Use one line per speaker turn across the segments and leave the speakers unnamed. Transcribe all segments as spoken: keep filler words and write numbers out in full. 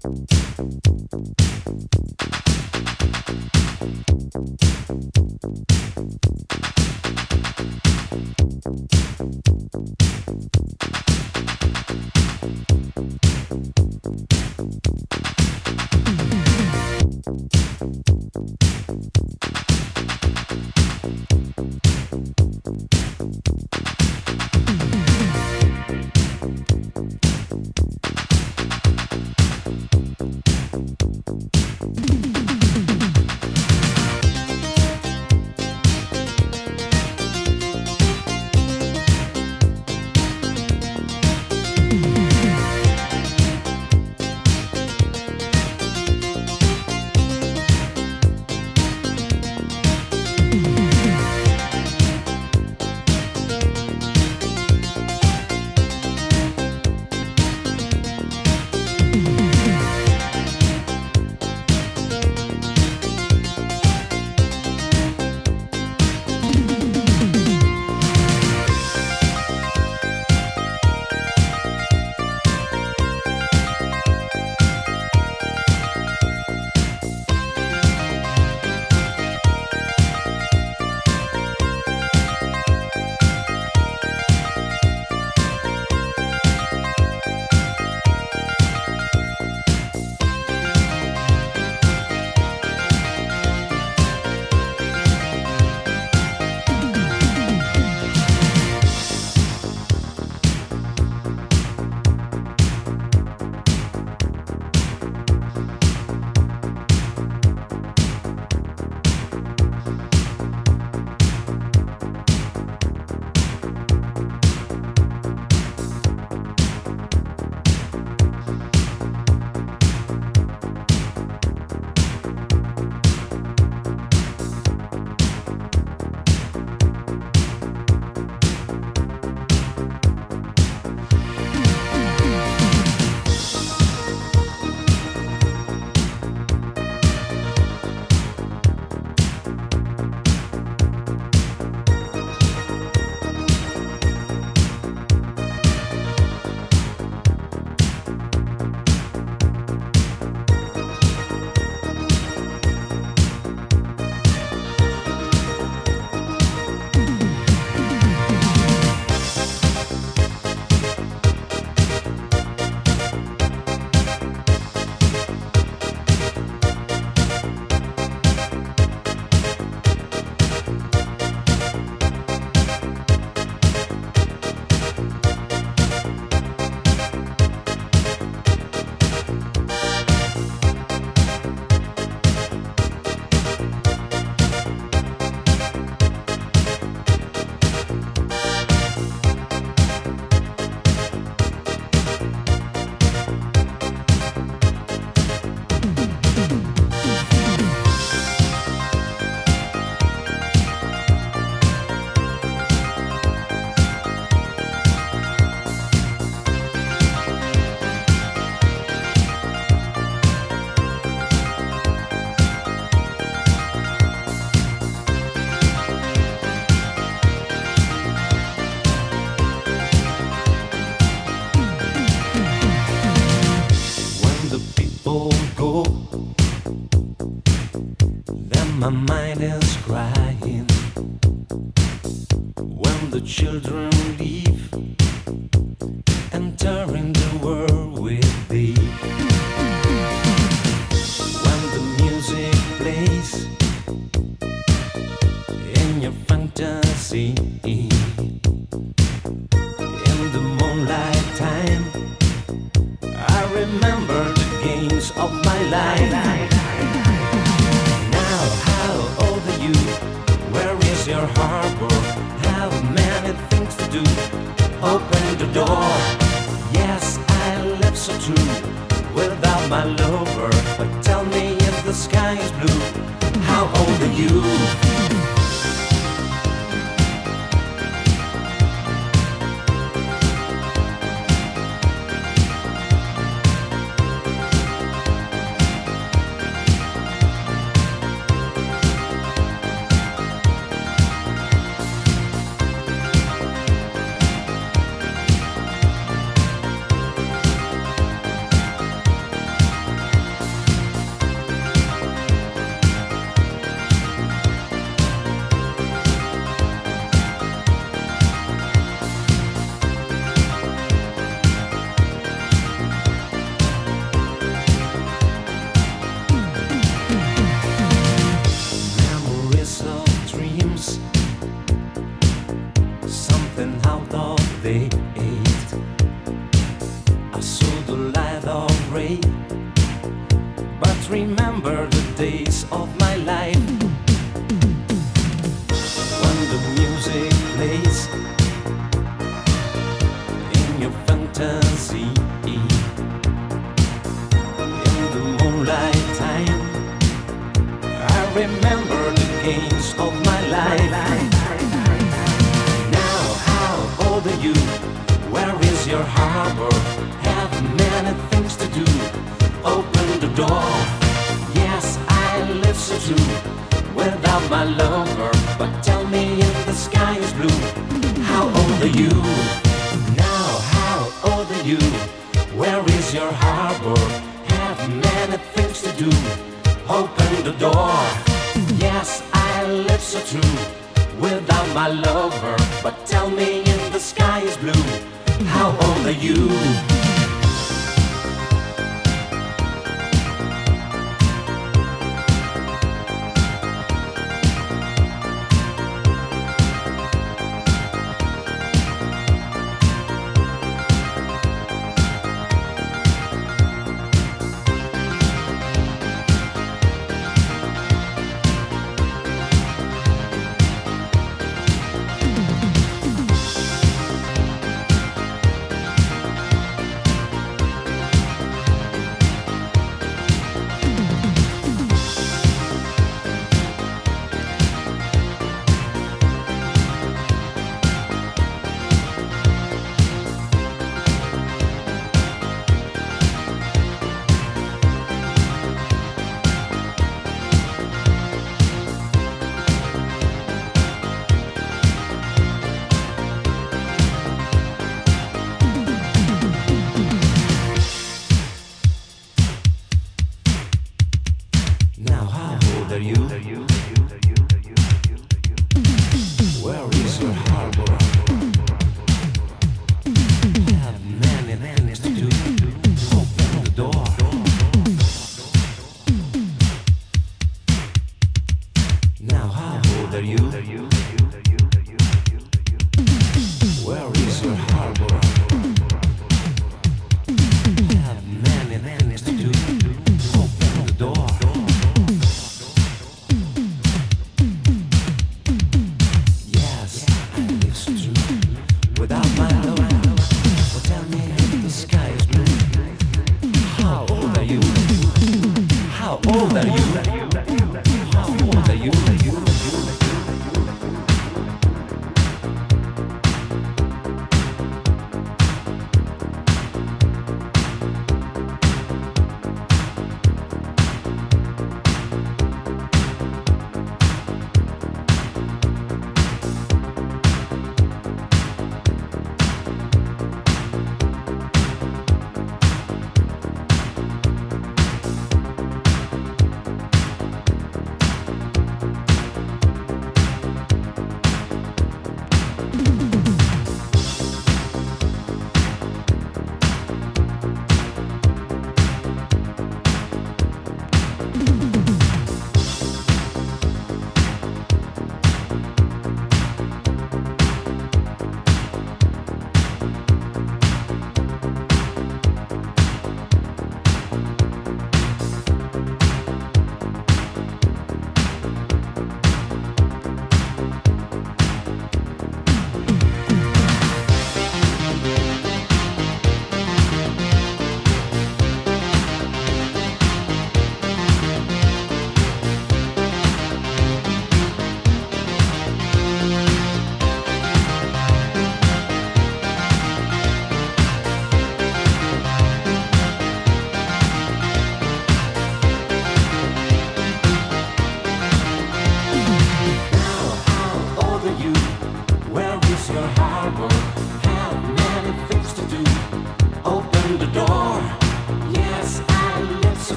my mind is crying when the children leave, entering the world with thee. When the music plays in your fantasy, in the moonlight time, I remember the games of my life. Now, how old are you? Where is your harbor? Have many things to do. Open the door. Yes, I live so true without my lover. But tell me if the sky is blue. How old are you? days of my life. When the music plays in your fantasy, in the moonlight time, I remember the games of my life. Now, how old are you? Where is your harbor? Have many things to do. Open the door. Yes, I live so true without my lover. But tell me if the sky is blue, how old are you? Now, how old are you? Where is your harbor? Have many things to do. Open the door. Yes, I live so true without my lover. But tell me if the sky is blue, how old are you? Now, how old are you? Where is your harbor? Have many things to do. Open the door. Now, how old are you? Where is your harbor? Have many things to do. Open the door. Without my love, well, tell me if the sky is blue. How old are you? How old are you? How old are you?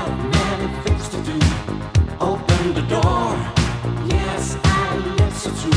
The door. Yes, I live so true.